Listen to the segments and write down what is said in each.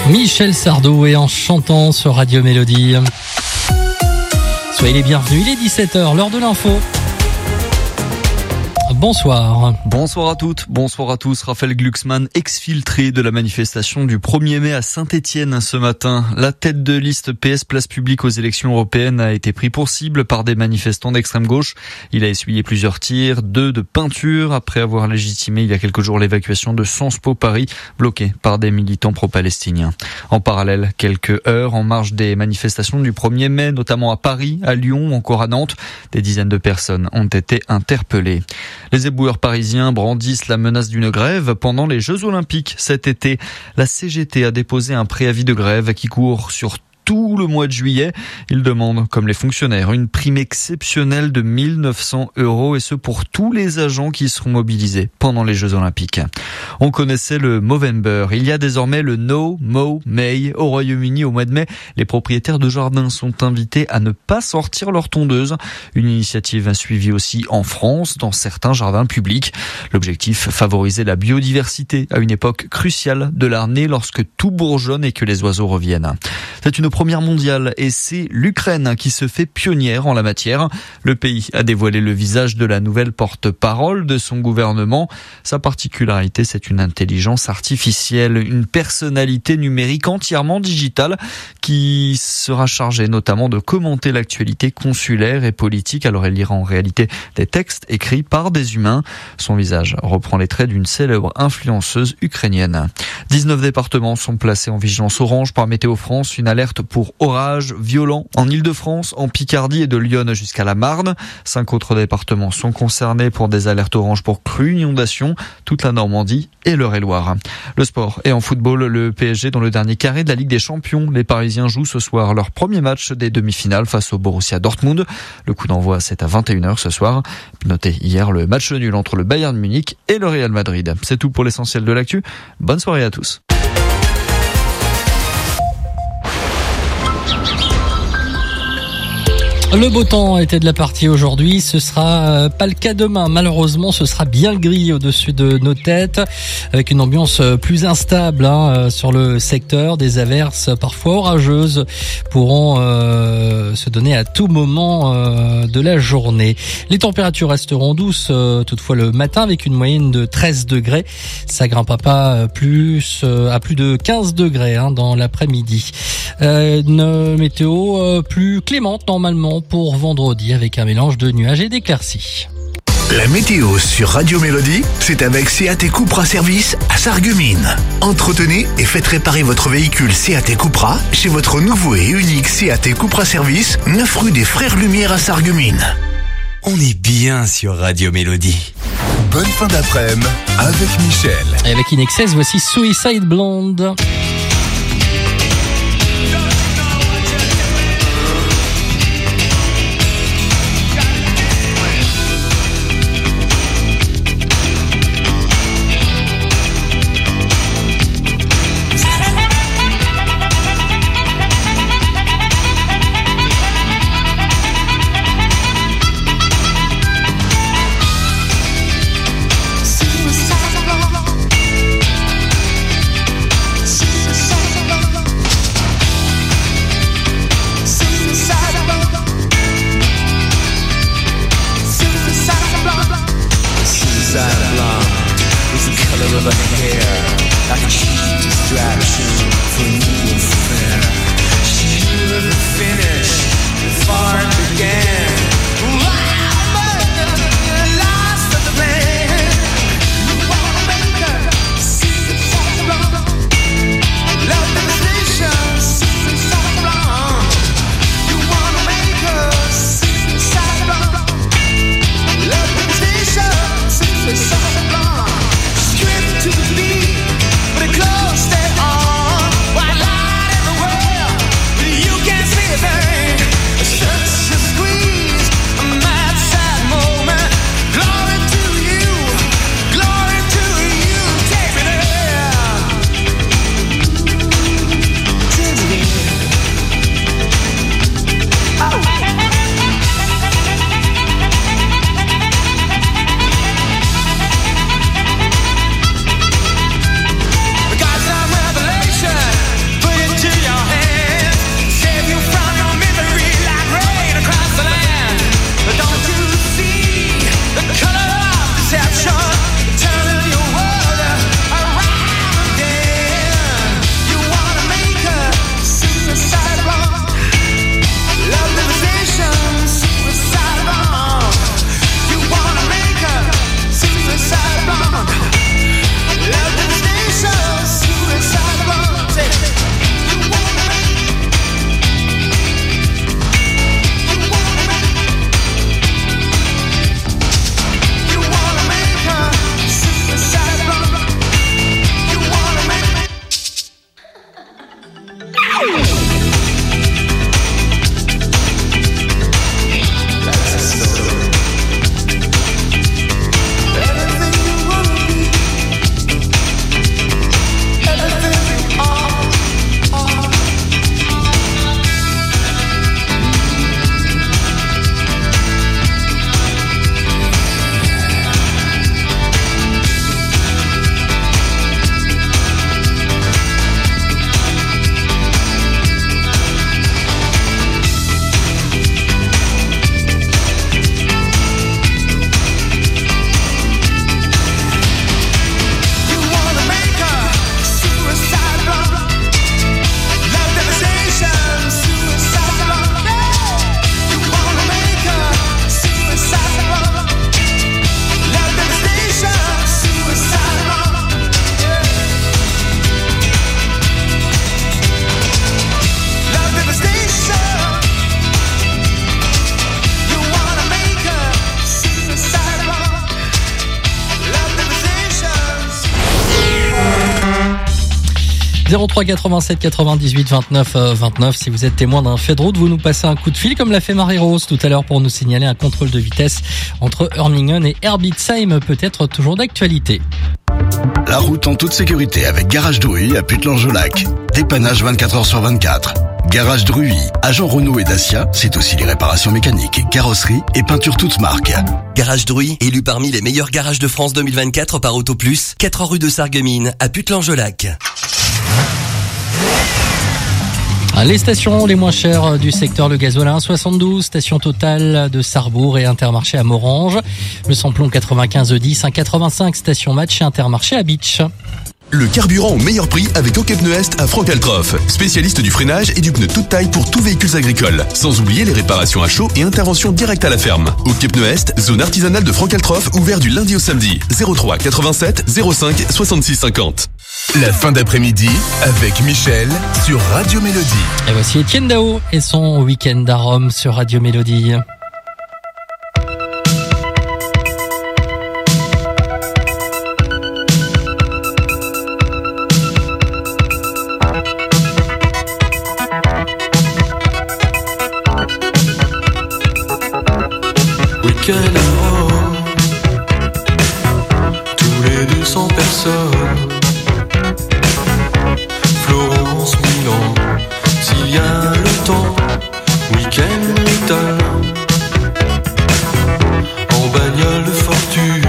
Michel Sardou et en chantant sur Radio Mélodie. Soyez les bienvenus, il est 17h, l'heure de l'info. Bonsoir. Bonsoir à toutes, bonsoir à tous. Raphaël Glucksmann, exfiltré de la manifestation du 1er mai à Saint-Étienne ce matin. La tête de liste PS Place Publique aux élections européennes a été pris pour cible par des manifestants d'extrême gauche. Il a essuyé plusieurs tirs, 2 de peinture, après avoir légitimé il y a quelques jours l'évacuation de Sciences Po Paris, bloquée par des militants pro-palestiniens. En parallèle, quelques heures en marge des manifestations du 1er mai, notamment à Paris, à Lyon ou encore à Nantes, des dizaines de personnes ont été interpellées. Les éboueurs parisiens brandissent la menace d'une grève pendant les Jeux Olympiques cet été. La CGT a déposé un préavis de grève qui court sur tout le mois de juillet. Ils demandent, comme les fonctionnaires, une prime exceptionnelle de 1 900 € et ce pour tous les agents qui seront mobilisés pendant les Jeux Olympiques. On connaissait le Movember. Il y a désormais le No Mow May. Au Royaume-Uni, au mois de mai, les propriétaires de jardins sont invités à ne pas sortir leur tondeuse. Une initiative suivie aussi en France, dans certains jardins publics. L'objectif, favoriser la biodiversité à une époque cruciale de l'année lorsque tout bourgeonne et que les oiseaux reviennent. C'est une première mondiale et c'est l'Ukraine qui se fait pionnière en la matière. Le pays a dévoilé le visage de la nouvelle porte-parole de son gouvernement. Sa particularité, c'est une intelligence artificielle, une personnalité numérique entièrement digitale qui sera chargée notamment de commenter l'actualité consulaire et politique. Alors elle lira en réalité des textes écrits par des humains. Son visage reprend les traits d'une célèbre influenceuse ukrainienne. 19 départements sont placés en vigilance orange par Météo France. Une alerte pour orages violents en Île-de-France, en Picardie et de Lyon jusqu'à la Marne. 5 autres départements sont concernés pour des alertes oranges pour crues, inondations, toute la Normandie et l'Eure-et-Loire. Le sport et en football, le PSG dans le dernier carré de la Ligue des Champions. Les Parisiens jouent ce soir leur premier match des demi-finales face au Borussia Dortmund. Le coup d'envoi, c'est à 21h ce soir. Notez hier le match nul entre le Bayern Munich et le Real Madrid. C'est tout pour l'essentiel de l'actu. Bonne soirée à tous. Le beau temps était de la partie aujourd'hui, ce sera pas le cas demain. Malheureusement, ce sera bien gris au-dessus de nos têtes, avec une ambiance plus instable sur le secteur. Des averses parfois orageuses pourront se donner à tout moment de la journée. Les températures resteront douces toutefois le matin, avec une moyenne de 13 degrés. Ça grimpera pas plus à plus de 15 degrés dans l'après-midi. Une météo plus clémente normalement pour vendredi, avec un mélange de nuages et d'éclaircies. La météo sur Radio Mélodie, c'est avec Seat Cupra Service à Sarreguemines. Entretenez et faites réparer votre véhicule Seat Cupra chez votre nouveau et unique Seat Cupra Service, 9 rue des Frères Lumière à Sarreguemines. On est bien sur Radio Mélodie. Bonne fin d'après-midi avec Michel. Et avec InXS, voici Suicide Blonde. My 03 87 98 29 29. Si vous êtes témoin d'un fait de route, vous nous passez un coup de fil comme l'a fait Marie-Rose tout à l'heure pour nous signaler un contrôle de vitesse entre Hörningen et Herbitsheim, peut-être toujours d'actualité. La route en toute sécurité avec Garage Druy à Putelange-au-Lac. Dépannage 24h/24. Garage Druy, agent Renault et Dacia, c'est aussi les réparations mécaniques, carrosserie et peinture toutes marques. Garage Druy, élu parmi les meilleurs garages de France 2024 par Autoplus, 4 rue de Sarreguemines à Putelange-au-Lac. Les stations les moins chères du secteur, le gasoil à 1,72, station Total de Sarrebourg et Intermarché à Morange. Le samplon 95E10, 1,85, station Match et Intermarché à Beach. Le carburant au meilleur prix avec Okepneest à Franck-Altroff. Spécialiste du freinage et du pneu toute taille pour tous véhicules agricoles. Sans oublier les réparations à chaud et intervention directe à la ferme. Okepneest, zone artisanale de Franck-Altroff, ouvert du lundi au samedi. 03 87 05 66 50. La fin d'après-midi avec Michel sur Radio Mélodie. Et voici Etienne Dao et son week-end à Rome sur Radio Mélodie. Week-end à Rome, tous les 200 personnes. Florence, Milan, s'il y a le temps. Week-end italien, en bagnole de fortune.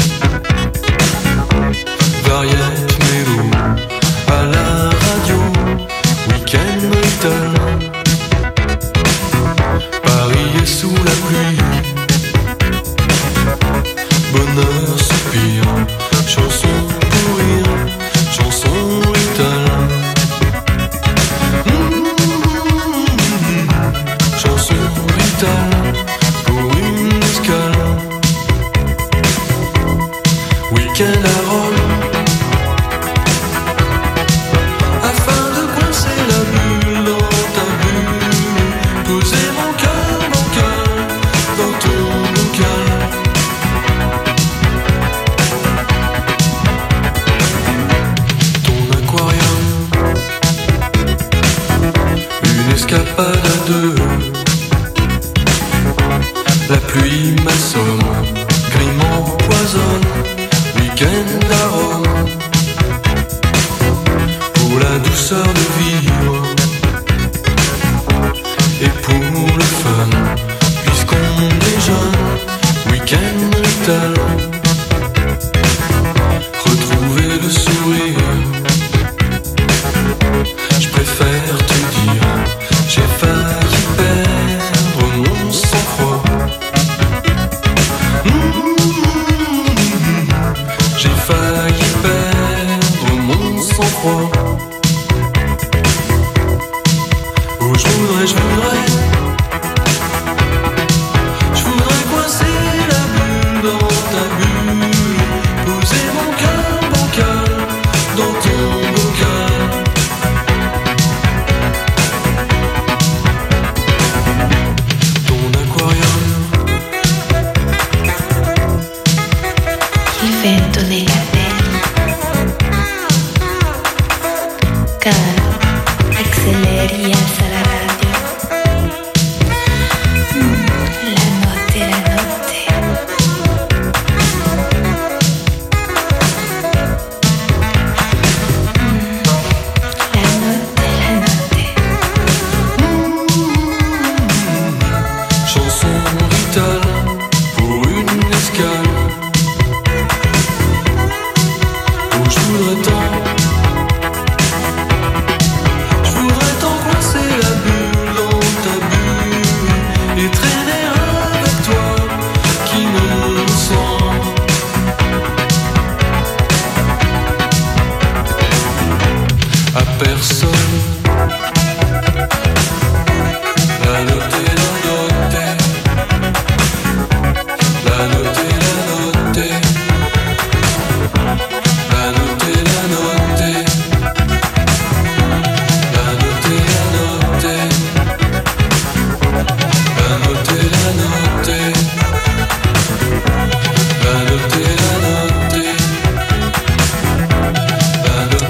Variette, mélo, à la radio. Week-end italien, Paris est sous la pluie. Bonheur, soupir, chanson pour rire, chanson italien. Chanson italien pour une escale. Week-end à Rome, afin de coincer la bulle dans ta bulle, poser mon cœur dans ton bocal. Escapade à deux, la pluie m'assomme, gris m'empoisonne. Week-end à Rome, pour la douceur de vivre et pour le fun, puisqu'on est jeune. Week-end italien, retrouver le sourire. Je préfère te dire, j'ai failli perdre mon sang-froid. J'ai failli perdre mon sang-froid. Oh, je voudrais coincer la bulle dans ta bulle, poser mon cœur bancal dans ton bocal. Vento nella pelle, caro, acceleri, alza la radio. La notte, la notte. La notte, la notte. Chanson vitale pour une escale. Je voudrais tant coincer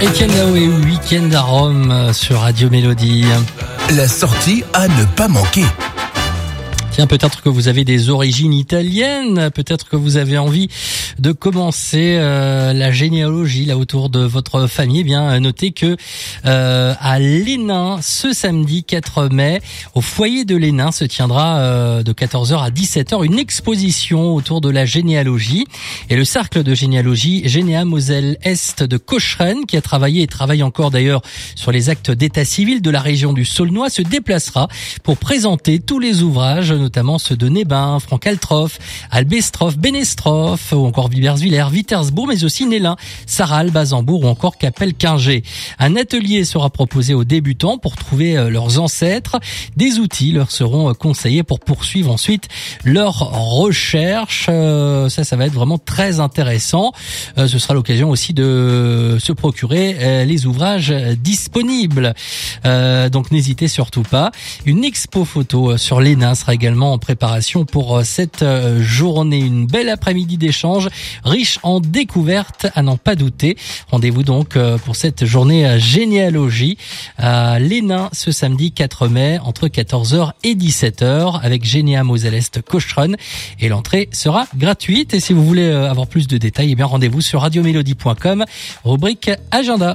Etienne Dao et Week-end à Rome sur Radio Mélodie. La sortie à ne pas manquer. Tiens, peut-être que vous avez des origines italiennes, peut-être que vous avez envie de commencer la généalogie là autour de votre famille. Eh bien, notez que à Lénain, ce samedi 4 mai, au foyer de Lénain, se tiendra de 14h à 17h une exposition autour de la généalogie. Et le cercle de généalogie Généa Moselle Est de Cocheren, qui a travaillé et travaille encore d'ailleurs sur les actes d'état civil de la région du Saulnois, se déplacera pour présenter tous les ouvrages, notamment ceux de Nébin, Franck-Altroff, Albestroff, Bénestroff, ou encore Villers-Villers, Vitersbourg, mais aussi Nélin, Sarral, Bazembourg ou encore Capelle-Quingé. Un atelier sera proposé aux débutants pour trouver leurs ancêtres. Des outils leur seront conseillés pour poursuivre ensuite leurs recherches. Ça va être vraiment très intéressant. Ce sera l'occasion aussi de se procurer les ouvrages disponibles. Donc n'hésitez surtout pas. Une expo photo sur Lénain sera également en préparation pour cette journée. Une belle après-midi d'échange, riche en découvertes, à n'en pas douter. Rendez-vous donc pour cette journée généalogie à Lénain ce samedi 4 mai entre 14h et 17h avec Généa Moselle Est Cocheren, et l'entrée sera gratuite. Et si vous voulez avoir plus de détails, eh bien rendez-vous sur radiomélodie.com, rubrique agenda.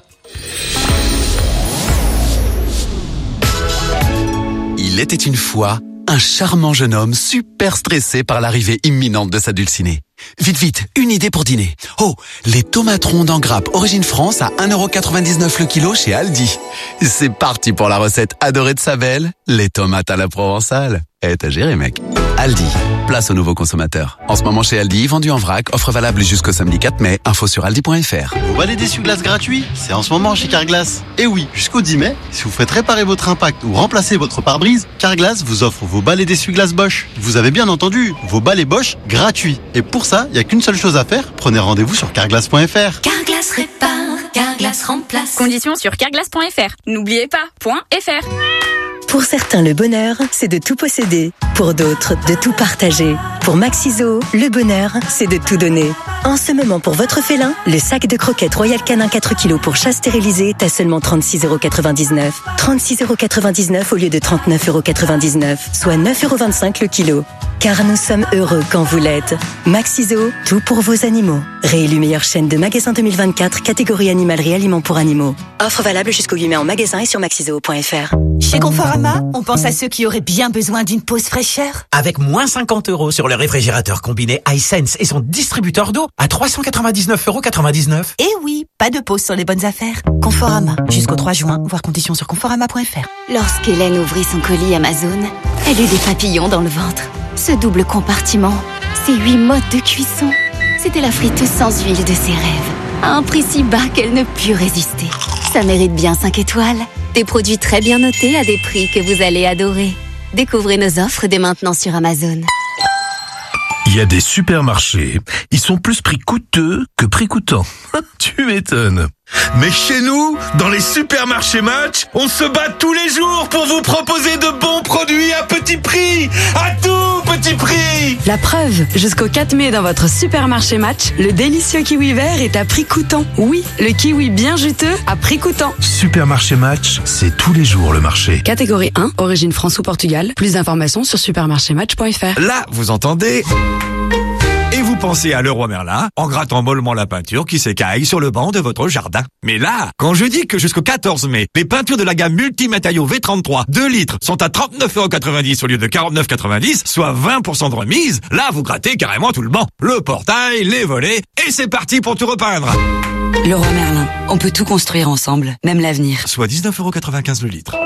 Il était une fois un charmant jeune homme super stressé par l'arrivée imminente de sa dulcinée. Vite, vite, une idée pour dîner. Oh, les tomates rondes en grappe Origine France à 1,99€ le kilo chez Aldi. C'est parti pour la recette adorée de sa belle, les tomates à la provençale. T'as géré, mec. Aldi, place aux nouveaux consommateurs. En ce moment chez Aldi, vendu en vrac, offre valable jusqu'au samedi 4 mai, info sur aldi.fr. Vous valez d'essuie-glace gratuit? C'est en ce moment chez Carglass. Et oui, jusqu'au 10 mai, si vous faites réparer votre impact ou remplacer votre pare-brise, Carglass vous offre vos balais d'essuie-glace Bosch. Vous avez bien entendu, vos balais Bosch gratuits. Et pour ça, il n'y a qu'une seule chose à faire, prenez rendez-vous sur carglass.fr. Carglass répare, Carglass remplace. Conditions sur carglass.fr. N'oubliez pas, .fr. Pour certains, le bonheur, c'est de tout posséder. Pour d'autres, de tout partager. Pour Maxiso, le bonheur, c'est de tout donner. En ce moment, pour votre félin, le sac de croquettes Royal Canin 4 kg pour chat stérilisé est à seulement 36,99€. 36,99€ au lieu de 39,99€, soit 9,25€ le kilo. Car nous sommes heureux quand vous l'êtes. Maxiso, tout pour vos animaux. Réélu meilleure chaîne de magasins 2024, catégorie animalerie aliments pour animaux. Offre valable jusqu'au 8 mai en magasin et sur maxiso.fr. Chez Conforama, on pense à ceux qui auraient bien besoin d'une pause fraîcheur. Avec moins 50€ sur le réfrigérateur combiné iSense et son distributeur d'eau à 399,99€. Eh oui, pas de pause sur les bonnes affaires. Conforama, jusqu'au 3 juin, voir conditions sur conforama.fr. Lorsqu'Hélène ouvrit son colis Amazon, elle eut des papillons dans le ventre. Ce double compartiment, ces 8 modes de cuisson, c'était la friteuse sans huile de ses rêves. À un prix si bas qu'elle ne put résister. Ça mérite bien 5 étoiles. Des produits très bien notés à des prix que vous allez adorer. Découvrez nos offres dès maintenant sur Amazon. Il y a des supermarchés, ils sont plus prix coûteux que prix coûtant. Tu m'étonnes. Mais chez nous, dans les supermarchés Match, on se bat tous les jours pour vous proposer de bons produits à petit prix. À tout petit prix. La preuve, jusqu'au 4 mai dans votre supermarché Match, le délicieux kiwi vert est à prix coûtant. Oui, le kiwi bien juteux à prix coûtant. Supermarché Match, c'est tous les jours le marché. Catégorie 1, origine France ou Portugal. Plus d'informations sur supermarchématch.fr. Là, vous entendez ? Et vous pensez à Leroy Merlin en grattant mollement la peinture qui s'écaille sur le banc de votre jardin. Mais là, quand je dis que jusqu'au 14 mai, les peintures de la gamme multimatériaux V33 2 litres sont à 39,90€ au lieu de 49,90€, soit 20% de remise, là vous grattez carrément tout le banc. Le portail, les volets, et c'est parti pour tout repeindre. Leroy Merlin, on peut tout construire ensemble, même l'avenir. Soit 19,95€ le litre.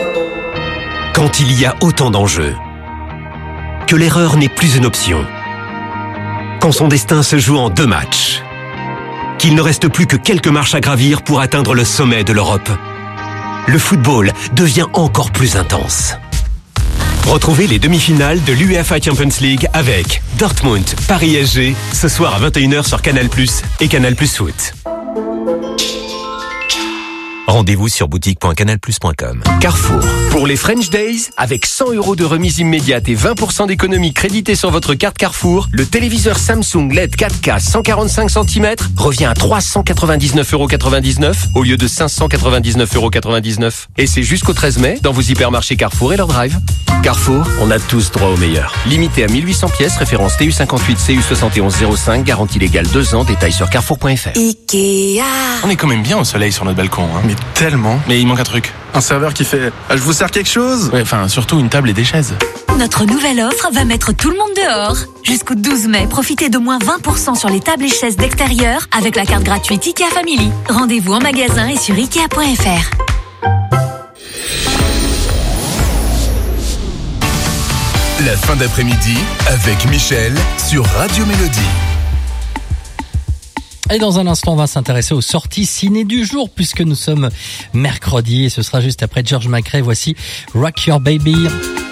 Quand il y a autant d'enjeux, que l'erreur n'est plus une option, quand son destin se joue en 2 matchs, qu'il ne reste plus que quelques marches à gravir pour atteindre le sommet de l'Europe, le football devient encore plus intense. Retrouvez les demi-finales de l'UEFA Champions League avec Dortmund, Paris SG, ce soir à 21h sur Canal+ et Canal+ Foot. Rendez-vous sur boutique.canalplus.com. Carrefour. Pour les French Days, avec 100 € de remise immédiate et 20% d'économie créditée sur votre carte Carrefour, le téléviseur Samsung LED 4K 145 cm revient à 399,99 € au lieu de 599,99 €. Et c'est jusqu'au 13 mai dans vos hypermarchés Carrefour et leur drive. Carrefour, on a tous droit au meilleur. Limité à 1800 pièces, référence TU58 CU7105, garantie légale 2 ans, détails sur carrefour.fr. Ikea. On est quand même bien au soleil sur notre balcon, hein. Mais tellement. Mais il manque un truc. Un serveur qui fait « Je vous sers quelque chose ?» Ouais, enfin, surtout une table et des chaises. Notre nouvelle offre va mettre tout le monde dehors. Jusqu'au 12 mai, profitez de moins 20% sur les tables et chaises d'extérieur avec la carte gratuite Ikea Family. Rendez-vous en magasin et sur Ikea.fr. La fin d'après-midi avec Michel sur Radio Mélodie. Et dans un instant, on va s'intéresser aux sorties ciné du jour puisque nous sommes mercredi et ce sera juste après George Michael. Voici Rock Your Baby.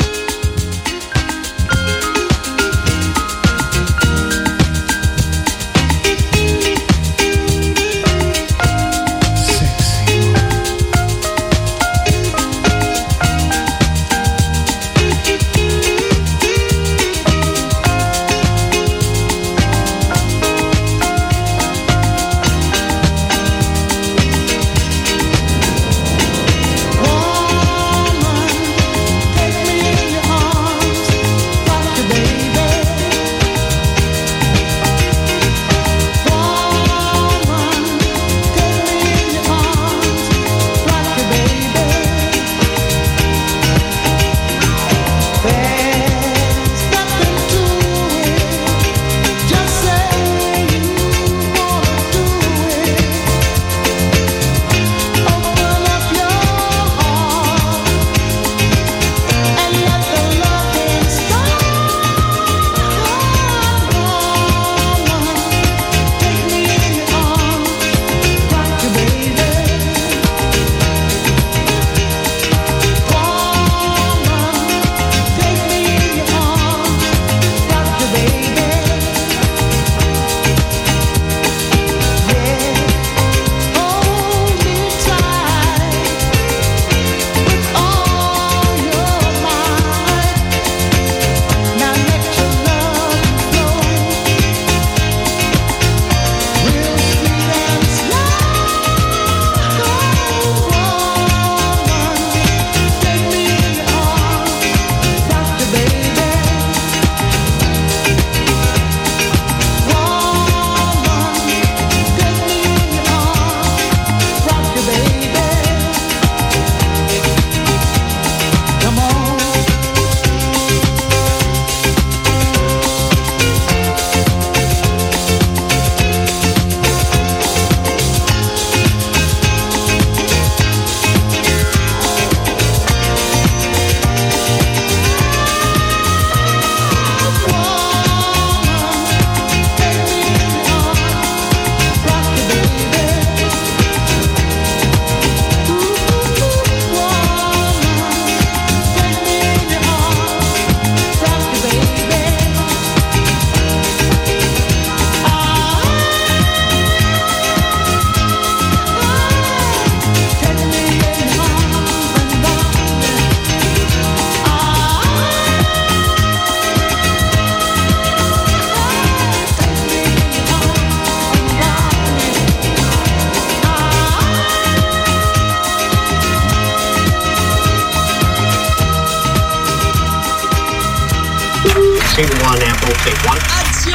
Action.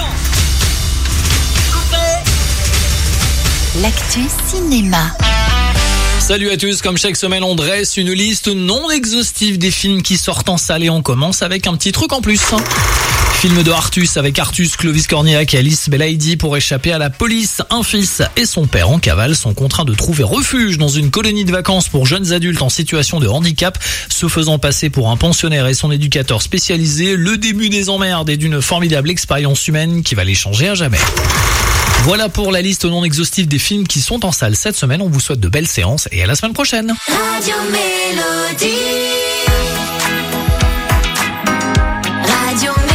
L'actu cinéma. Salut à tous, comme chaque semaine on dresse une liste non exhaustive des films qui sortent en salle et on commence avec un petit truc en plus. Film de Artus avec Artus, Clovis Cornillac et Alice Belaïdi pour échapper à la police. Un fils et son père en cavale sont contraints de trouver refuge dans une colonie de vacances pour jeunes adultes en situation de handicap, se faisant passer pour un pensionnaire et son éducateur spécialisé. Le début des emmerdes et d'une formidable expérience humaine qui va les changer à jamais. Voilà pour la liste non exhaustive des films qui sont en salle cette semaine. On vous souhaite de belles séances et à la semaine prochaine. Radio Mélodie. Radio Mélodie.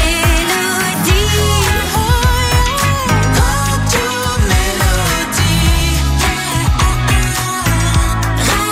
Radio Mélodie.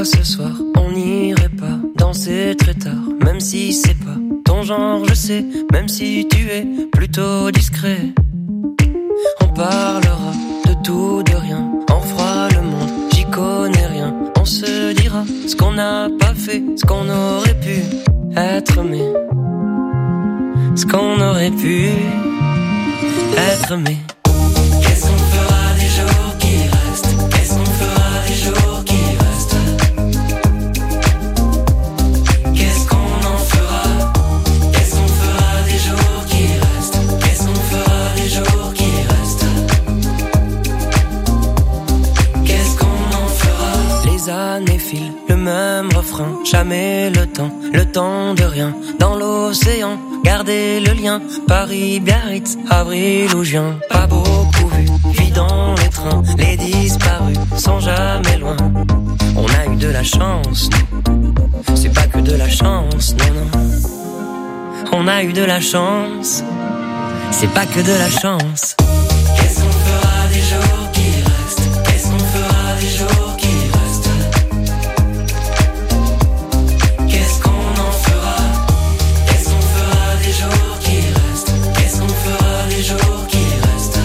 ce soir, on n'irait pas danser très tard, même si c'est pas ton genre, je sais, même si tu es plutôt discret. On parlera de tout, de rien, on fera le monde, j'y connais rien. On se dira ce qu'on n'a pas fait, ce qu'on aurait pu être, mais ce qu'on aurait pu être, mais qu'est-ce qu'on fera des jours qui restent? Qu'est-ce qu'on fera des jours qui restent? Qu'est-ce qu'on en fera? Qu'est-ce qu'on fera des jours qui restent? Qu'est-ce qu'on fera des jours qui restent? Qu'est-ce qu'on en fera? Les années filent, le même refrain, jamais le temps de rien. Dans l'océan, gardez le lien, Paris, Biarritz, avril ou juin. Pas beaucoup vu, puis dans les trains, les disparus sont jamais loin. On a eu de la chance, c'est pas que de la chance, non, non. On a eu de la chance, c'est pas que de la chance. Qu'est-ce qu'on fera des jours qui restent? Qu'est-ce qu'on fera des jours qui restent? Qu'est-ce qu'on en fera? Qu'est-ce qu'on fera des jours qui restent? Qu'est-ce qu'on fera des jours qui restent?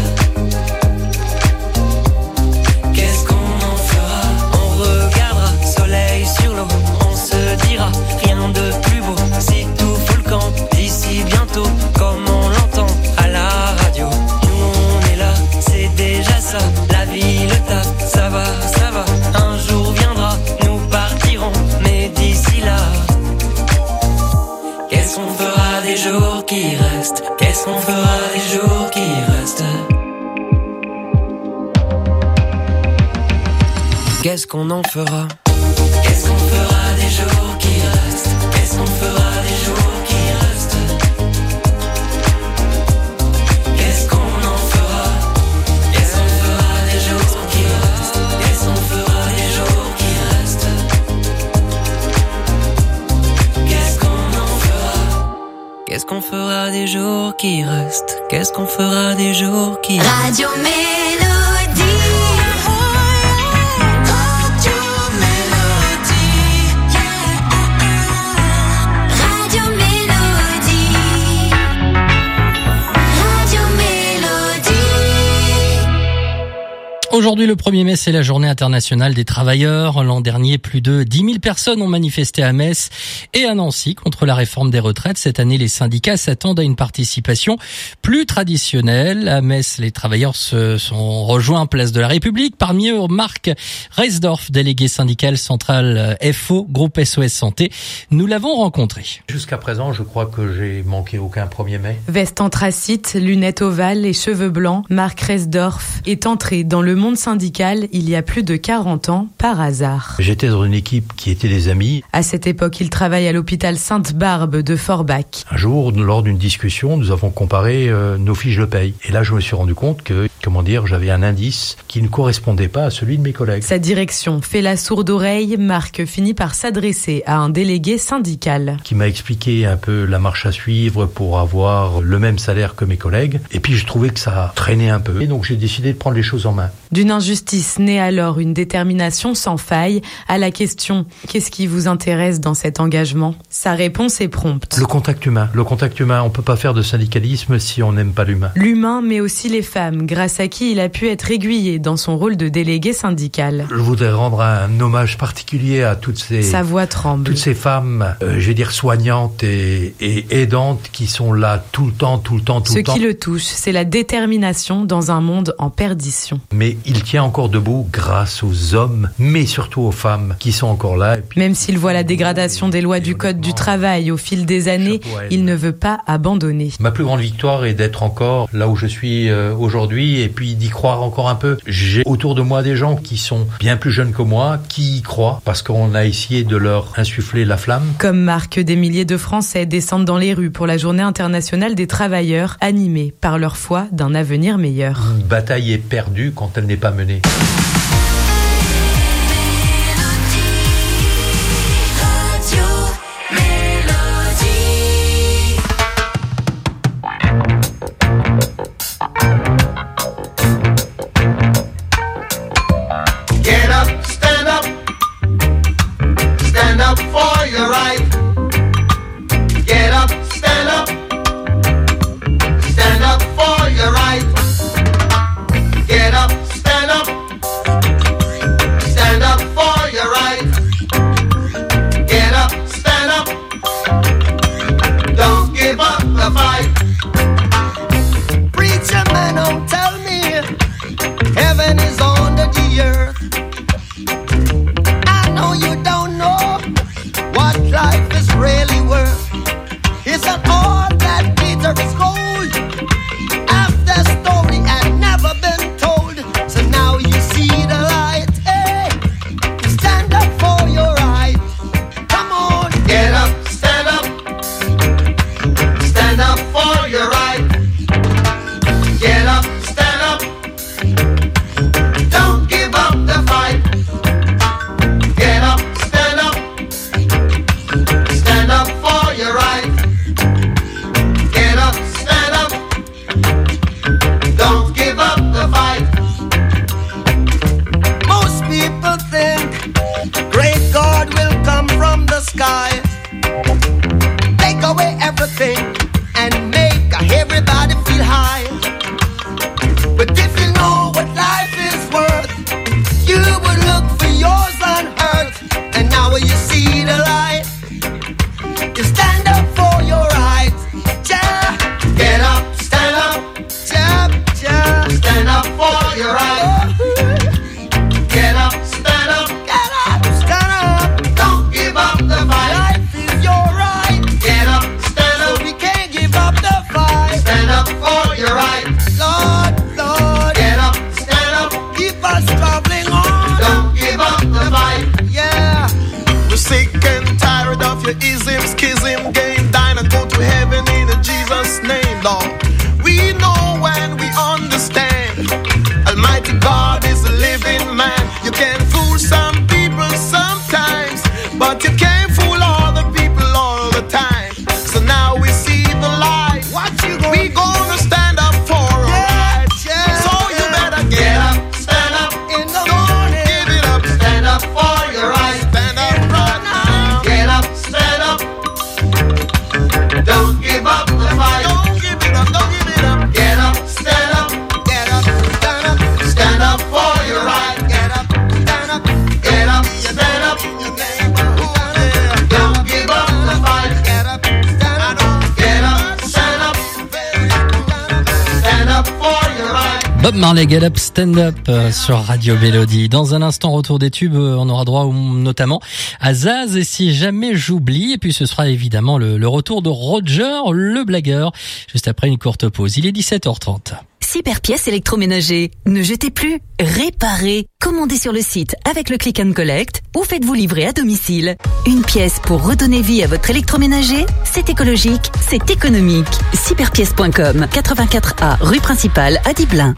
Qu'est-ce qu'on en fera? On regardera soleil sur l'eau, on se dira rien de plus beau. Si tout fout le camp d'ici bientôt, comme on l'entend à la radio. Nous on est là, c'est déjà ça. La vie, le taf, ça va, ça va. Un jour viendra, nous partirons, mais d'ici là, qu'est-ce qu'on fera des jours qui restent? Qu'est-ce qu'on fera des jours qui restent? Qu'est-ce qu'on en fera? Qu'est-ce qu'on fera des jours qui restent? Qu'est-ce qu'on fera des jours qui restent? Qu'est-ce qu'on en fera? Qu'est-ce qu'on fera des jours qui restent? Qu'est-ce qu'on fera des jours qui restent? Qu'est-ce qu'on en fera? Qu'est-ce qu'on fera des jours qui restent? Qu'est-ce qu'on fera des jours qui restent? Radio Mélodie. Radio Mélodie. Radio Mélodie. Aujourd'hui, le 1er mai, c'est la journée internationale des travailleurs. L'an dernier, plus de 10 000 personnes ont manifesté à Metz et à Nancy contre la réforme des retraites. Cette année, les syndicats s'attendent à une participation plus traditionnelle. À Metz, les travailleurs se sont rejoints place de la République. Parmi eux, Marc Reisdorf, délégué syndical central FO, groupe SOS Santé. Nous l'avons rencontré. Jusqu'à présent, je crois que j'ai manqué aucun 1er mai. Veste anthracite, lunettes ovales et cheveux blancs, Marc Reisdorf est entré dans le monde syndical il y a plus de 40 ans par hasard. J'étais dans une équipe qui était des amis. À cette époque, il travaille à l'hôpital Sainte-Barbe de Forbach. Un jour, lors d'une discussion, nous avons comparé nos fiches de paye. Et là, je me suis rendu compte que, j'avais un indice qui ne correspondait pas à celui de mes collègues. Sa direction fait la sourde oreille. Marc finit par s'adresser à un délégué syndical. Qui m'a expliqué un peu la marche à suivre pour avoir le même salaire que mes collègues. Et puis, je trouvais que ça traînait un peu. Et donc, j'ai décidé de prendre les choses en main. D'une injustice naît alors une détermination sans faille. À la question « Qu'est-ce qui vous intéresse dans cet engagement ?» Sa réponse est prompte. Le contact humain. Le contact humain, on peut pas faire de syndicalisme si on n'aime pas l'humain. L'humain, mais aussi les femmes, grâce à qui il a pu être aiguillé dans son rôle de délégué syndical. Je voudrais rendre un hommage particulier à toutes ces... Sa voix tremble. Toutes ces femmes, soignantes et aidantes qui sont là tout le temps. Ce qui le touche, c'est la détermination dans un monde en perdition. Mais il tient encore debout grâce aux hommes, mais surtout aux femmes qui sont encore là. Même s'il voit la dégradation des lois du Code du travail au fil des années, il ne veut pas abandonner. Ma plus grande victoire est d'être encore là où je suis aujourd'hui et puis d'y croire encore un peu. J'ai autour de moi des gens qui sont bien plus jeunes que moi, qui y croient parce qu'on a essayé de leur insuffler la flamme. Comme Marc, des milliers de Français descendent dans les rues pour la Journée internationale des travailleurs, animés par leur foi d'un avenir meilleur. Une bataille est perdue quand elle n'est pas menée. your ism, schism, game, dine and go to heaven in Jesus' name, Lord. We know when we understand. Almighty God is a living man. You can fool some people sometimes, but you can't fool all the people all the time. So now we see the light. We gonna stand up for our rights. So you better get up, stand up. Don't give it up, stand up for your rights. Stand up right now. Get up, stand up. Don't give up the fight. Don't give it up, don't give it up. Get up, stand up. Get up, stand up. Stand up for your right. Get up, stand up. Get up, stand up. Don't give up the fight. Get up, stand up. Get up, stand up. Stand up for your right. Bob Marley, Get Up, Stand Up sur Radio Mélodie. Dans un instant, retour des tubes, on aura droit notamment à Zaz et Si jamais j'oublie. Et puis ce sera évidemment le retour de Roger, le blagueur, juste après une courte pause. Il est 17h30. Cyberpièces électroménager. Ne jetez plus, réparez. Commandez sur le site avec le click and collect ou faites-vous livrer à domicile. Une pièce pour redonner vie à votre électroménager, c'est écologique, c'est économique. Cyberpièces.com, 84A, rue principale à Diblin.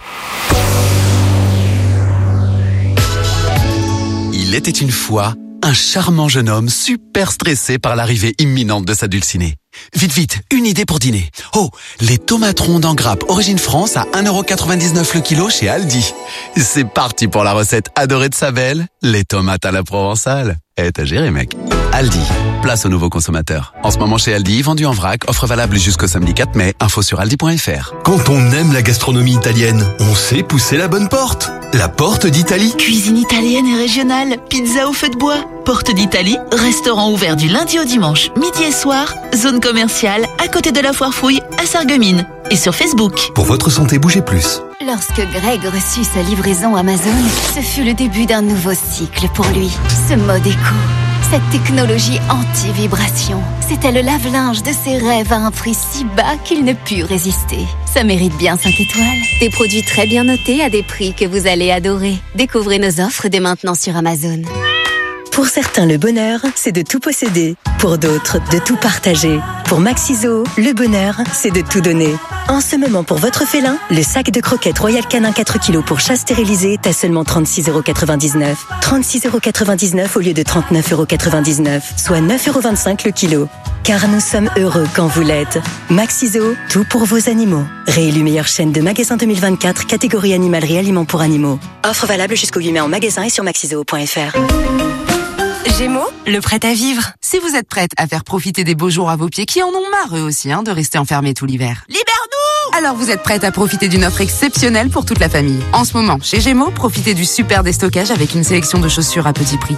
Il était une fois un charmant jeune homme super stressé par l'arrivée imminente de sa dulcinée. Vite, vite, une idée pour dîner. Oh, les tomates rondes en grappe origine France à 1,99€ le kilo chez Aldi. C'est parti pour la recette adorée de sa belle, les tomates à la provençale. T'as géré, mec. Aldi, place aux nouveaux consommateurs. En ce moment chez Aldi, vendu en vrac, offre valable jusqu'au samedi 4 mai, info sur aldi.fr. Quand on aime la gastronomie italienne, on sait pousser la bonne porte. La Porte d'Italie. Cuisine italienne et régionale, pizza au feu de bois. Porte d'Italie, restaurant ouvert du lundi au dimanche, midi et soir, zone commerciale, à côté de la Foire Fouille, à Sarreguemines. Et sur Facebook. Pour votre santé, bougez plus. Lorsque Greg reçut sa livraison Amazon, ce fut le début d'un nouveau cycle pour lui. Ce mode éco, cette technologie anti-vibration, c'était le lave-linge de ses rêves à un prix si bas qu'il ne put résister. Ça mérite bien 5 étoiles. Des produits très bien notés à des prix que vous allez adorer. Découvrez nos offres dès maintenant sur Amazon. Pour certains, le bonheur, c'est de tout posséder. Pour d'autres, de tout partager. Pour Maxiso, le bonheur, c'est de tout donner. En ce moment, pour votre félin, le sac de croquettes Royal Canin 4 kg pour chat stérilisé est à seulement 36,99€. 36,99€ au lieu de 39,99€, soit 9,25€ le kilo. Car nous sommes heureux quand vous l'êtes. Maxiso, tout pour vos animaux. Réélu meilleure chaîne de magasins 2024, catégorie animalerie aliments pour animaux. Offre valable jusqu'au 8 mai en magasin et sur maxiso.fr. Gémeaux, le prêt à vivre. Si vous êtes prête à faire profiter des beaux jours à vos pieds qui en ont marre eux aussi de rester enfermés tout l'hiver. Libère-nous! Alors vous êtes prête à profiter d'une offre exceptionnelle pour toute la famille. En ce moment, chez Gémeaux, profitez du super déstockage avec une sélection de chaussures à petit prix.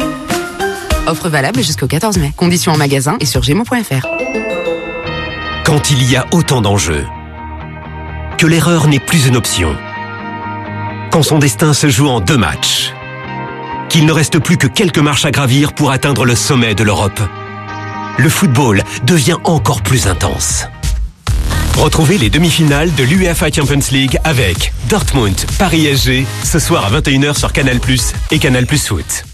Offre valable jusqu'au 14 mai. Conditions en magasin et sur gémeaux.fr. Quand il y a autant d'enjeux, que l'erreur n'est plus une option, quand son destin se joue en 2 matchs, qu'il ne reste plus que quelques marches à gravir pour atteindre le sommet de l'Europe, le football devient encore plus intense. Retrouvez les demi-finales de l'UEFA Champions League avec Dortmund, Paris SG, ce soir à 21h sur Canal+ et Canal+ Foot.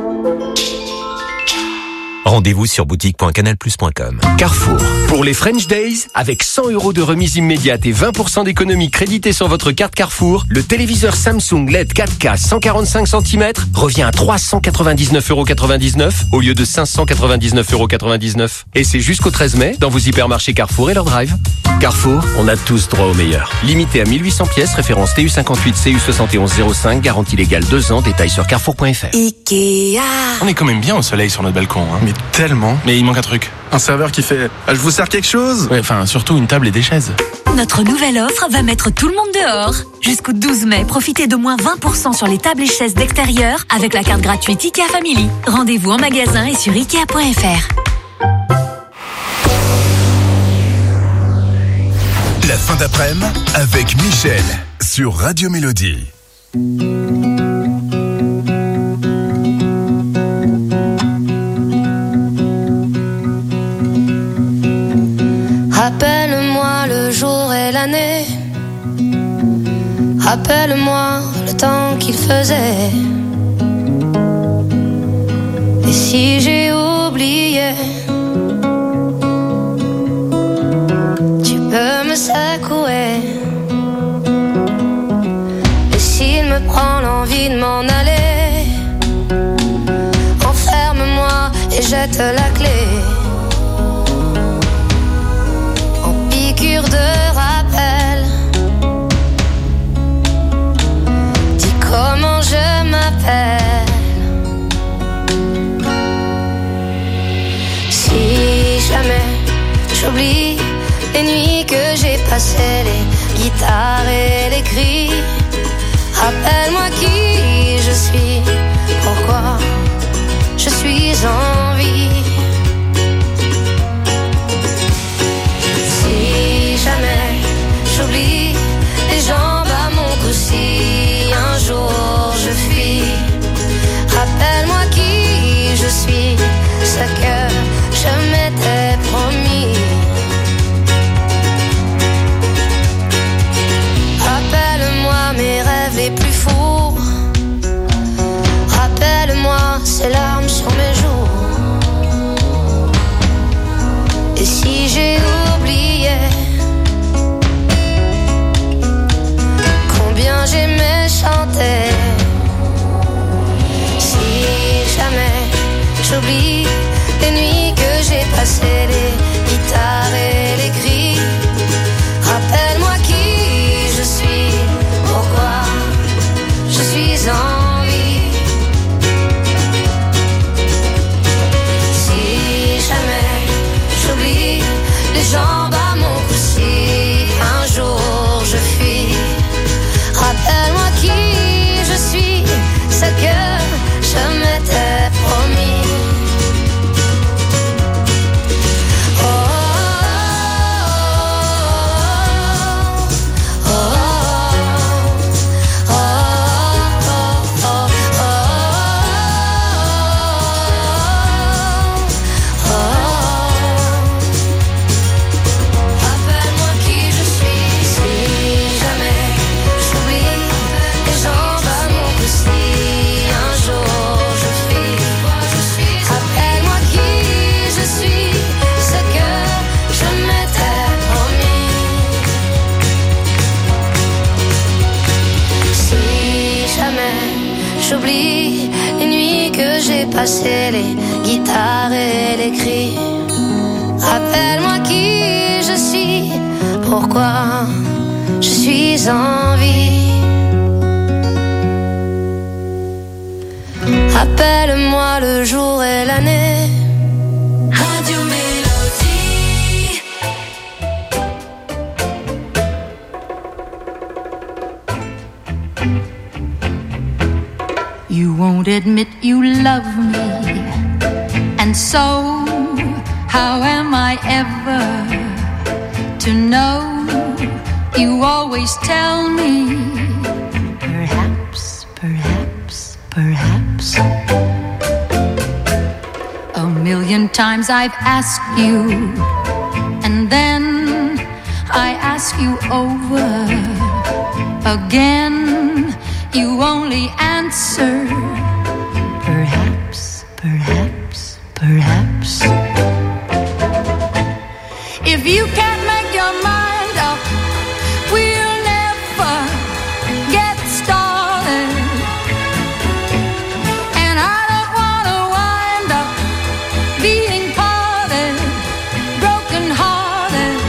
Rendez-vous sur boutique.canalplus.com. Carrefour. Pour les French Days, avec 100€ de remise immédiate et 20% d'économie créditée sur votre carte Carrefour, le téléviseur Samsung LED 4K 145 cm revient à 399,99€ au lieu de 599,99€. Et c'est jusqu'au 13 mai dans vos hypermarchés Carrefour et leur drive. Carrefour, on a tous droit au meilleur. Limité à 1800 pièces, référence TU58 CU7105, garantie légale 2 ans, détails sur carrefour.fr. Ikea. On est quand même bien au soleil sur notre balcon, hein. Mais tellement. Mais il manque un truc. Un serveur qui fait « Je vous sers quelque chose ?» Ouais, enfin, surtout une table et des chaises. Notre nouvelle offre va mettre tout le monde dehors. Jusqu'au 12 mai, profitez de moins 20% sur les tables et chaises d'extérieur avec la carte gratuite IKEA Family. Rendez-vous en magasin et sur Ikea.fr. La fin d'après-midi avec Michel sur Radio Mélodie. Rappelle-moi le jour et l'année. Rappelle-moi le temps qu'il faisait. Et si j'ai oublié oublié, tu peux me secouer. Et s'il me prend l'envie de m'en aller, enferme-moi et jette la clé. En piqûre de rappel, dis comment je m'appelle. Si jamais j'oublie les nuits que j'ai passées, les guitares et les cris, rappelle-moi qui je suis, pourquoi je suis en vie. Si jamais j'oublie les jambes à mon cou, si un jour je fuis, rappelle-moi qui je suis, ce que je m'étais promis. Rappelle-moi mes rêves les plus fous, rappelle-moi ces larmes sur mes joues. Et si j'ai oublié combien j'aimais chanter, si jamais j'oublie les nuits que j'ai passées, les guitares et les cris, rappelle-moi qui je suis, pourquoi je suis en vie. Si jamais j'oublie les jambes à mon cou, si un jour je fuis, rappelle-moi qui je suis, ce que je m'étais promis. J'oublie les nuits que j'ai passées, les guitares et les cris. Rappelle-moi qui je suis, pourquoi je suis en vie. Rappelle-moi le jour et l'année. Radio Mélodie. You won't admit you love me, and so how am I ever to know? You always tell me, perhaps, perhaps, perhaps. A million times I've asked you, and then I ask you over again. You only answer, perhaps, perhaps, perhaps. If you can't make your mind up, we'll never get started. And I don't want to wind up being parted, broken hearted.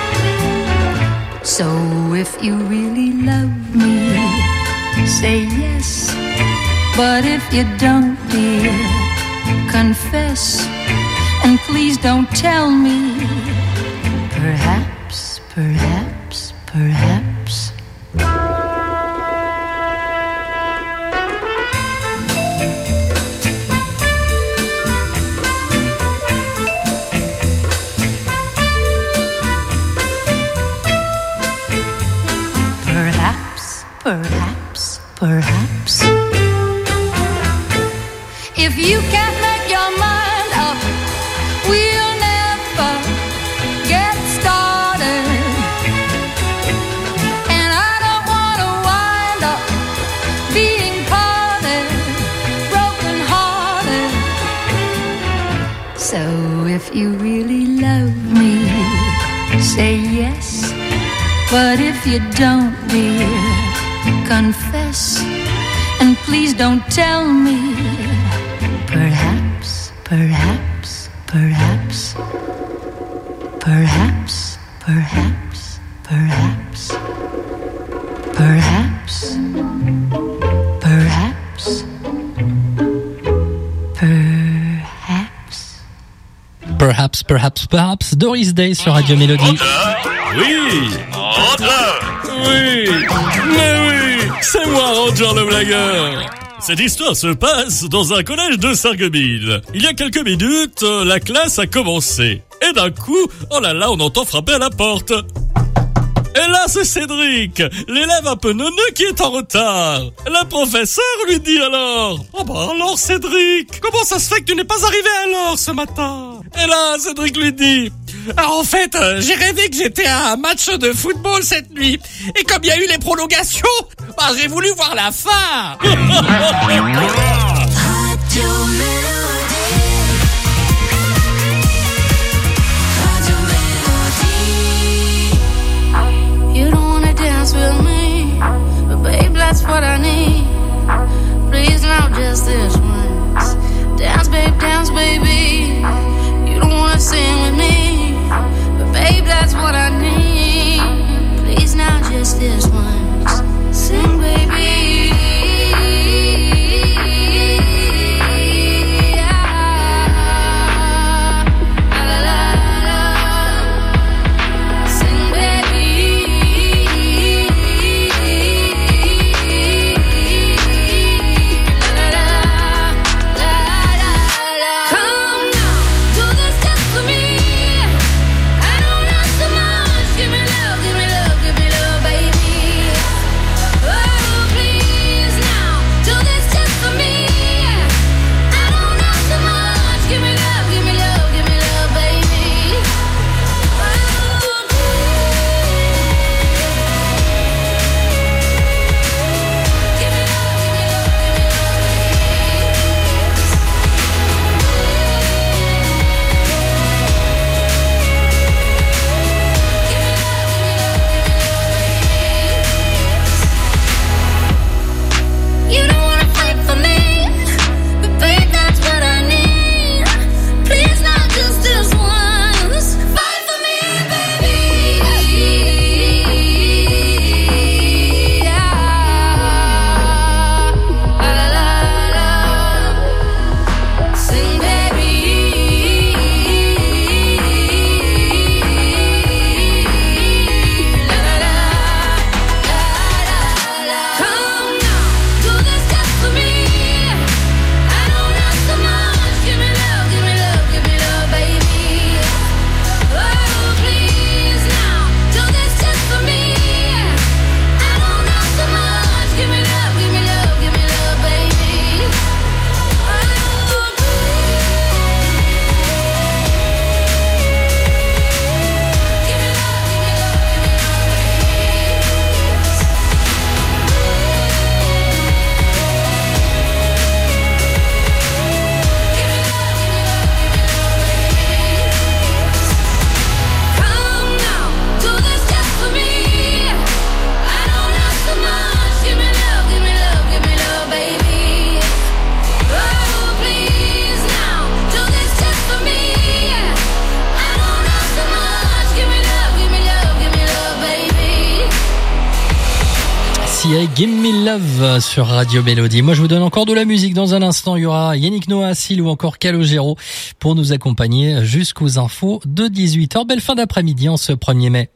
So if you really love me, say yes, but if you don't, dear, confess, and please don't tell me, perhaps, perhaps, perhaps. Perhaps, perhaps, perhaps. If you can't make your mind up, we'll never get started. And I don't want to wind up being parted, broken hearted. you really love me, say yes. But if you don't, dear, confess. And please don't tell me. Perhaps, perhaps, perhaps. Perhaps, perhaps, perhaps. Perhaps, perhaps, perhaps. Perhaps, perhaps, perhaps. Doris Day sur Radio Mélodie. Oui, oui, mais oui, c'est moi, Roger le blagueur. Cette histoire se passe dans un collège de Sarreguemines. Il y a quelques minutes, la classe a commencé. Et d'un coup, oh là là, on entend frapper à la porte. Et là, c'est Cédric, l'élève un peu neuneux qui est en retard. La professeure lui dit alors: « Oh bah alors Cédric, comment ça se fait que tu n'es pas arrivé à l'heure ce matin ?» Et là, Cédric lui dit: « Alors en fait, j'ai rêvé que j'étais à un match de football cette nuit. Et comme il y a eu les prolongations, bah j'ai voulu voir la fin. » With me, but babe, that's what I need. Please, now just this once. Dance, baby. You don't wanna sing with me, but babe, that's what I need. Please, now just this once. Sing, baby. Give Me Love sur Radio Mélodie. Moi, je vous donne encore de la musique. Dans un instant, il y aura Yannick Noah, Sil ou encore Calogero pour nous accompagner jusqu'aux infos de 18h. Belle fin d'après-midi en ce 1er mai.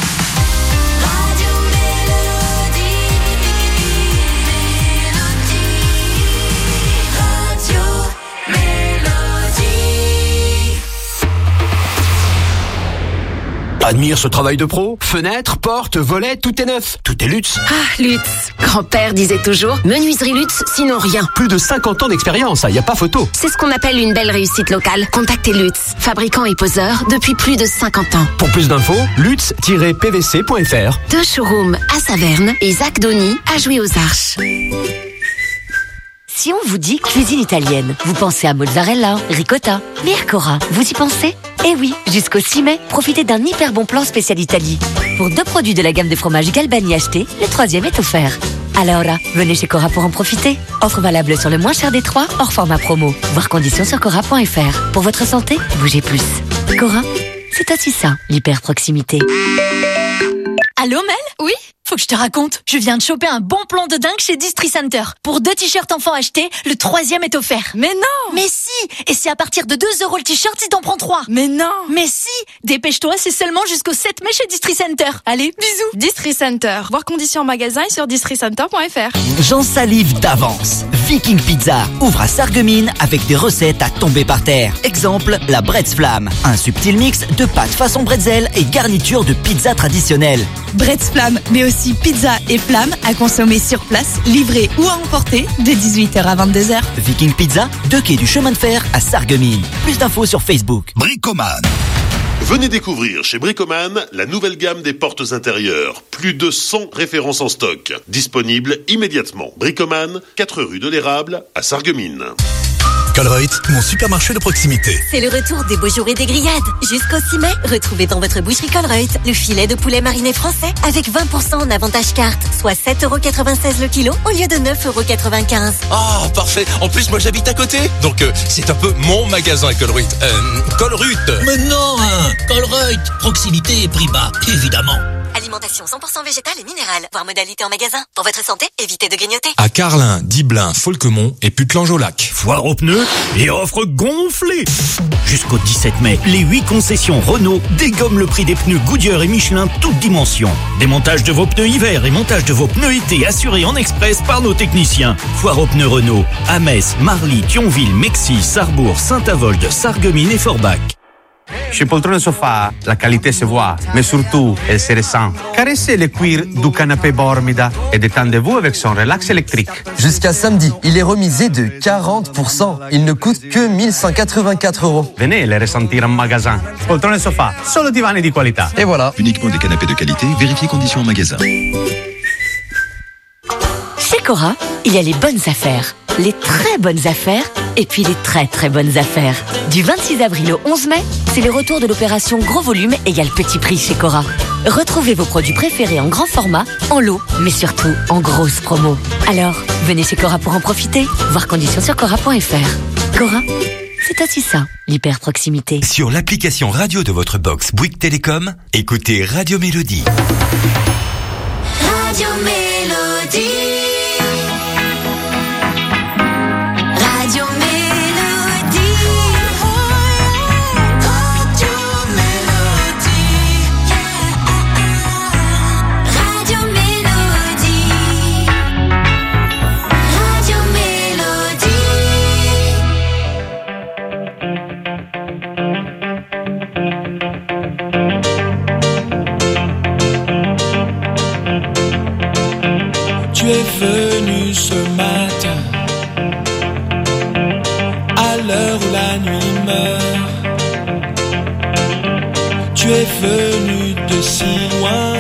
Admire ce travail de pro. Fenêtres, portes, volets, tout est neuf. Tout est Lutz. Ah, Lutz. Grand-père disait toujours, menuiserie Lutz, sinon rien. Plus de 50 ans d'expérience, y a pas photo. C'est ce qu'on appelle une belle réussite locale. Contactez Lutz, fabricant et poseur depuis plus de 50 ans. Pour plus d'infos, lutz-pvc.fr. 2 showrooms à Saverne et Zach Dony à Jouy-aux-Arches. Si on vous dit cuisine italienne, vous pensez à mozzarella, ricotta. Mais à Cora, vous y pensez? Eh oui, jusqu'au 6 mai, profitez d'un hyper bon plan spécial Italie. Pour 2 produits de la gamme de fromage Galbani achetés, le 3e est offert. Alors là, venez chez Cora pour en profiter. Offre valable sur le moins cher des 3, hors format promo. Voir conditions sur cora.fr. Pour votre santé, bougez plus. Cora, c'est aussi ça, l'hyper proximité. Allô Mel? Oui? Faut que je te raconte. Je viens de choper un bon plan de dingue chez Distri Center. Pour 2 t-shirts enfants achetés, le 3e est offert. Mais non! Mais si! Et c'est à partir de 2 € le t-shirt si t'en prends 3. Mais non! Mais si! Dépêche-toi, c'est seulement jusqu'au 7 mai chez Distri Center. Allez, bisous! Distri Center. Voir conditions en magasin et sur districenter.fr. J'en salive d'avance. Viking Pizza ouvre à Sarreguemines avec des recettes à tomber par terre. Exemple, la Bretz Flamme. Un subtil mix de pâtes façon bretzel et garniture de pizza traditionnelle. Bretz Flamme, mais aussi pizza et flamme à consommer sur place, livré ou à emporter de 18h à 22h. Viking Pizza, 2 quais du chemin de fer à Sarreguemines. Plus d'infos sur Facebook. Bricoman. Venez découvrir chez Bricoman la nouvelle gamme des portes intérieures. Plus de 100 références en stock. Disponibles immédiatement. Bricoman, 4 rue de l'Érable à Sarreguemines. Colruyt, mon supermarché de proximité. C'est le retour des beaux jours et des grillades. Jusqu'au 6 mai, retrouvez dans votre boucherie Colruyt le filet de poulet mariné français avec 20% en avantage carte, soit 7,96 € le kilo au lieu de 9,95 €. Ah, parfait. En plus, moi, j'habite à côté. Donc, c'est un peu mon magasin Colruyt. Colruyt. Mais non, Colruyt. Proximité et prix bas, évidemment. Alimentation 100% végétale et minérale. Voir modalité en magasin. Pour votre santé, évitez de grignoter. À Carlin, Diblin, Folquemont et Putelange-au-Lac. Foire aux pneus et offre gonflée. Jusqu'au 17 mai, les 8 concessions Renault dégomment le prix des pneus Goodyear et Michelin toutes dimensions. Démontage de vos pneus hiver et montage de vos pneus été assurés en express par nos techniciens. Foire aux pneus Renault à Metz, Marly, Thionville, Mexy, Sarrebourg, Saint-Avold, Sarreguemines et Forbach. Chez Poltrone Sofa, la qualité se voit, mais surtout, elle se ressent. Caressez le cuir du canapé Bormida et détendez-vous avec son relax électrique. Jusqu'à samedi, il est remisé de 40%. Il ne coûte que 1184 €. Venez les ressentir en magasin. Poltrone Sofa, solo divani di qualità. Et voilà. Uniquement des canapés de qualité, vérifiez conditions en magasin. Chez Cora, il y a les bonnes affaires, les très bonnes affaires et puis les très très bonnes affaires. Du 26 avril au 11 mai, c'est le retour de l'opération Gros Volume égale Petit Prix chez Cora. Retrouvez vos produits préférés en grand format, en lot, mais surtout en grosse promo. Alors, venez chez Cora pour en profiter. Voir conditions sur cora.fr. Cora, c'est aussi ça, l'hyper proximité. Sur l'application radio de votre box Bouygues Télécom, écoutez Radio Mélodie. Radio Mélodie. Radio Mélodie. Radio Mélodie. Radio Mélodie. Radio Mélodie. Tu es venu ce matin, à l'heure où la nuit meurt. Tu es venu de si loin,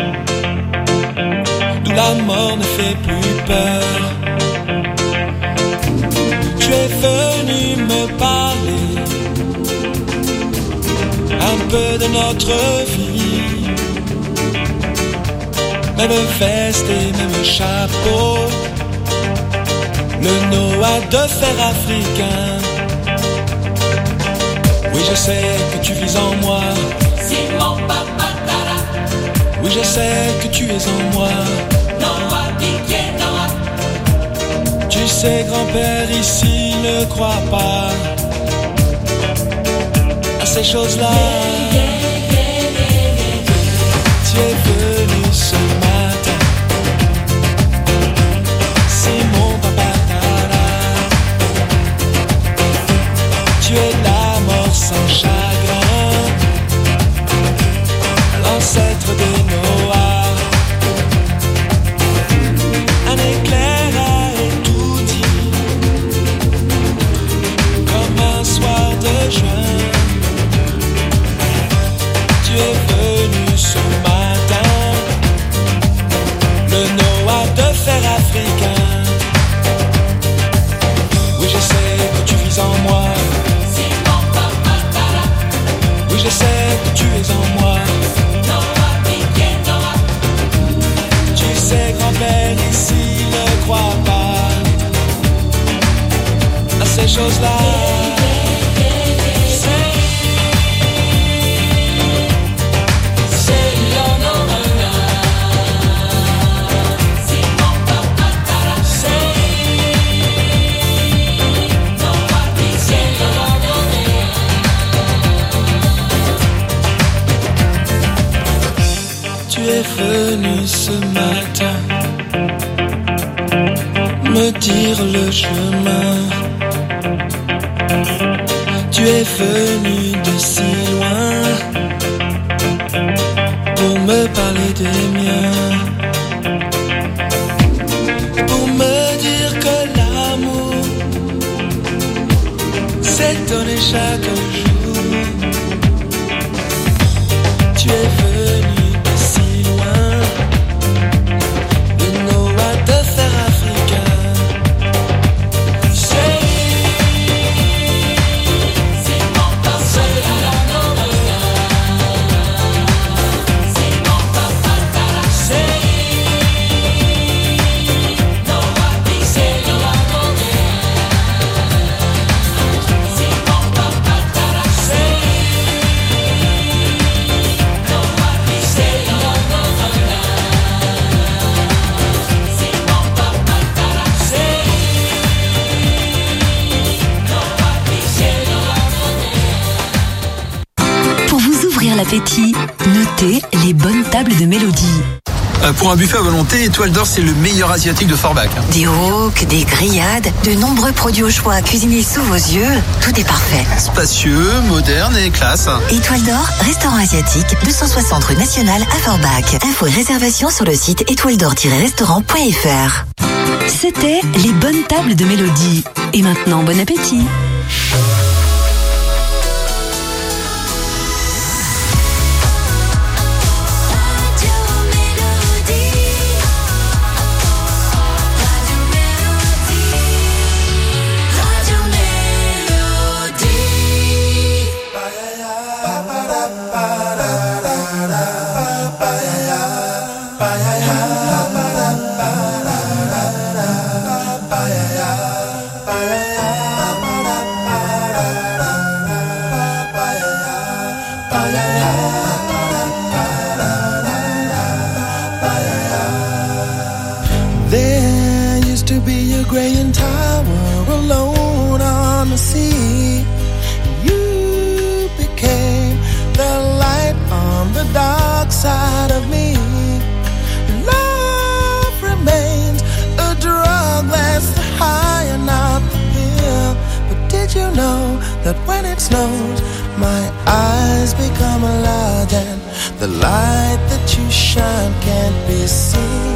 d'où la mort ne fait plus peur. Tu es venu me parler un peu de notre vie. Même veste et même chapeau, le Noah de fer africain. Oui, je sais que tu vis en moi, Simon Papatara. Oui, je sais que tu es en moi, Noah Didier Noah. Tu sais, grand-père ici ne croit pas à ces choses-là. Tu es venu ce matin, c'est mon Papatara. Tu es la mort sans chagrin, l'ancêtre des Noahs. Un éclair a tout dit, comme un soir de juin. choses-là. Tu es venu ce matin me dire le chemin. Tu es venu de si loin pour me parler des miens, pour me dire que l'amour s'est donné chaque jour. Tu es venu l'appétit, notez les bonnes tables de Mélodie. Pour un buffet à volonté, Étoile d'Or, c'est le meilleur asiatique de Forbach. Des wok, des grillades, de nombreux produits au choix, cuisinés sous vos yeux, tout est parfait. Spacieux, moderne et classe. Étoile d'Or, restaurant asiatique, 260 rue Nationale à Forbach. Infos et réservations sur le site étoiledor-restaurant.fr. C'était les bonnes tables de Mélodie. Et maintenant, bon appétit. Side of me, love remains a drug that's high and not the pill. But did you know that when it snows, my eyes become large and the light that you shine can't be seen?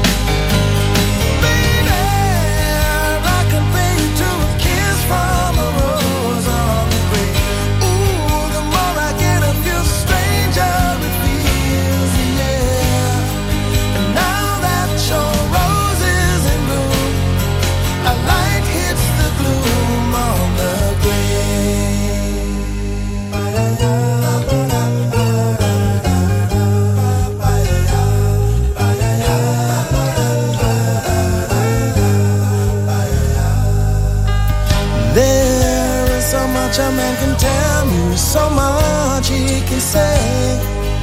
A man can tell you so much he can say.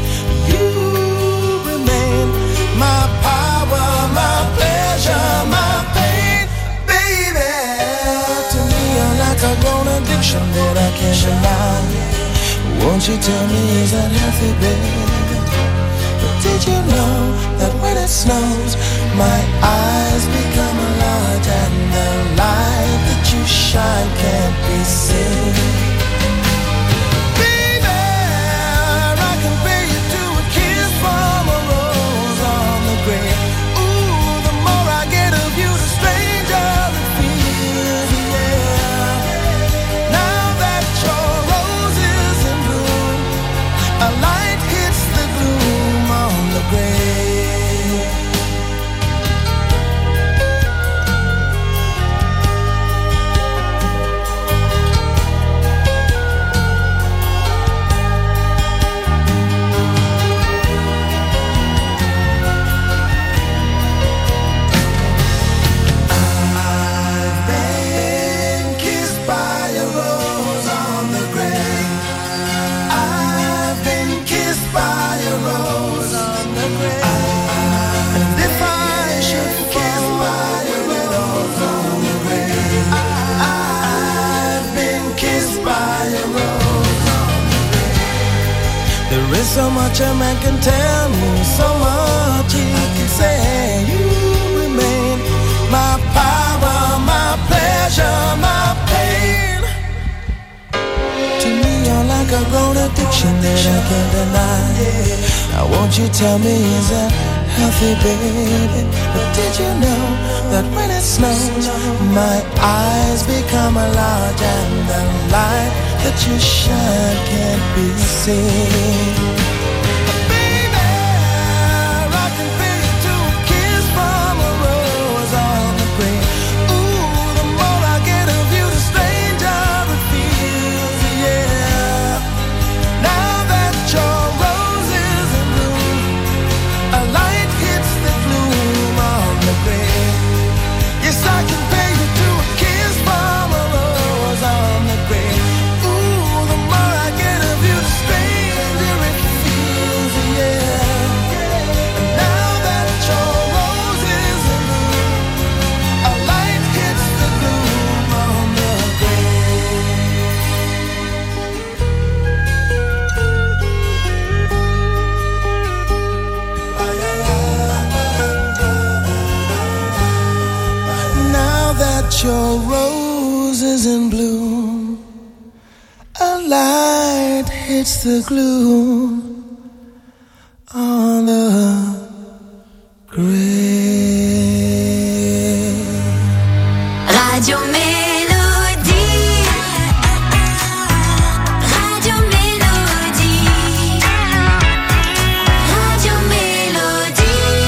You remain my power, my pleasure, my pain, baby. To me you're like a grown addiction that I can't deny. Won't you tell me, is that healthy, baby? But did you know that when it snows, my eyes become large and the light that you shine can't be seen? Baby, I compare you to a kiss from a rose on the grave. Ooh, the more I get of you, the stranger it feels, yeah. Now that your rose is in bloom, a light hits the gloom on the grave. so much a man can tell me, so much he can say. You remain my power, my pleasure, my pain. To me you're like a grown addiction that I can't deny. Now won't you tell me, is that healthy, baby? But did you know that when it snows, my eyes become large and the light that you shine can't be seen? Baby, I can feel you to a kiss from a rose on the green. Ooh, the more I get of you, the stranger it feels, yeah. Now that your rose is in bloom, a light hits the gloom on the green. Yes, I can pay you to a kiss from a rose on the green. Ooh, the more I get of you, the stranger it feels, yeah. And now that your rose is in bloom, a light hits the gloom on the green. Now that your rose is in bloom, a light hits the gloom on the grave. Radio Mélodie. Radio Mélodie. Radio Mélodie.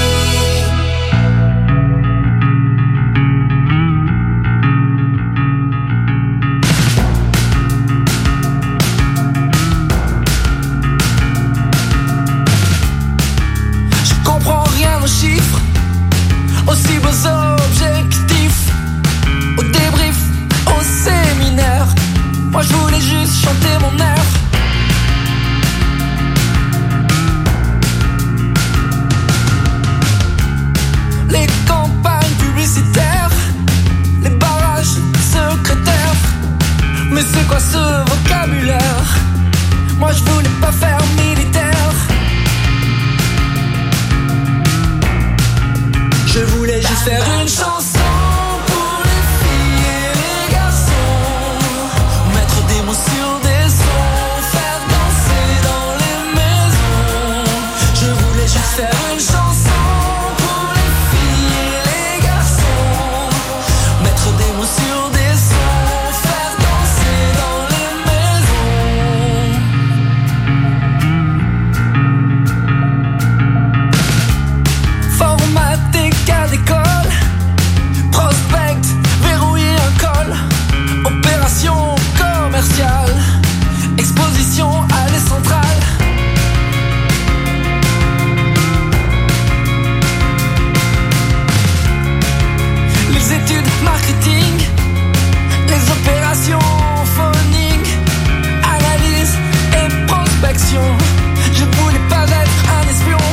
Je comprends rien aux chiffres, aussi beaux objectifs, au débrief, au séminaire. Moi je voulais juste chanter mon air. Les campagnes publicitaires, les barrages secrétaires. Mais c'est quoi ce vocabulaire? Moi je voulais pas faire militaire. Je voulais juste faire une chanson pour les filles et les garçons, mettre des mots sur des sons, faire danser dans les maisons. Je voulais juste faire une chanson pour les filles et les garçons, mettre des mots sur des sons, faire danser dans les maisons. Formaté cas d'école, prospect, verrouiller un col, opération commerciale, exposition allée centrale. Les études marketing, les opérations phoning, analyse et prospection. Je voulais pas être un espion.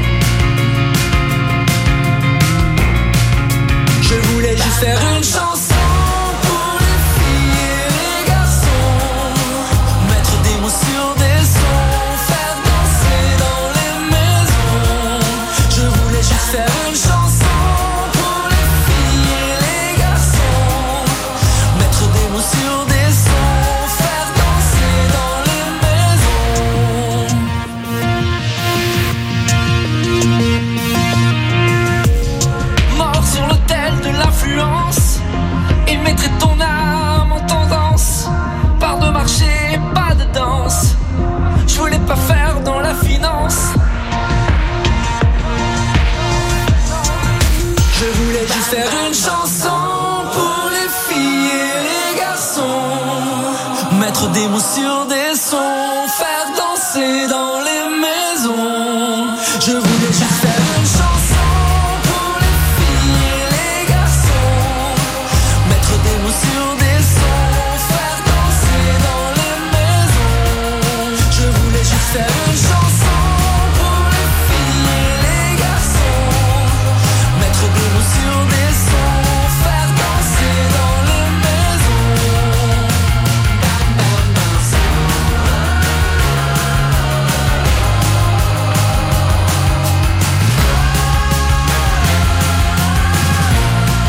Je voulais juste faire une chanson pour les filles et les garçons, mettre des mots sur des sons, faire danser dans les maisons. Je voulais juste faire une chanson pour les filles et les garçons, mettre des mots sur des sons, faire danser dans les maisons. Mort sur l'autel de l'influence, il mettrait ton âme en tendance. Part de marché, pas de danse. Je voulais pas faire dans la finance. Je voulais juste faire une chanson pour les filles et les garçons, mettre des mots sur des sons,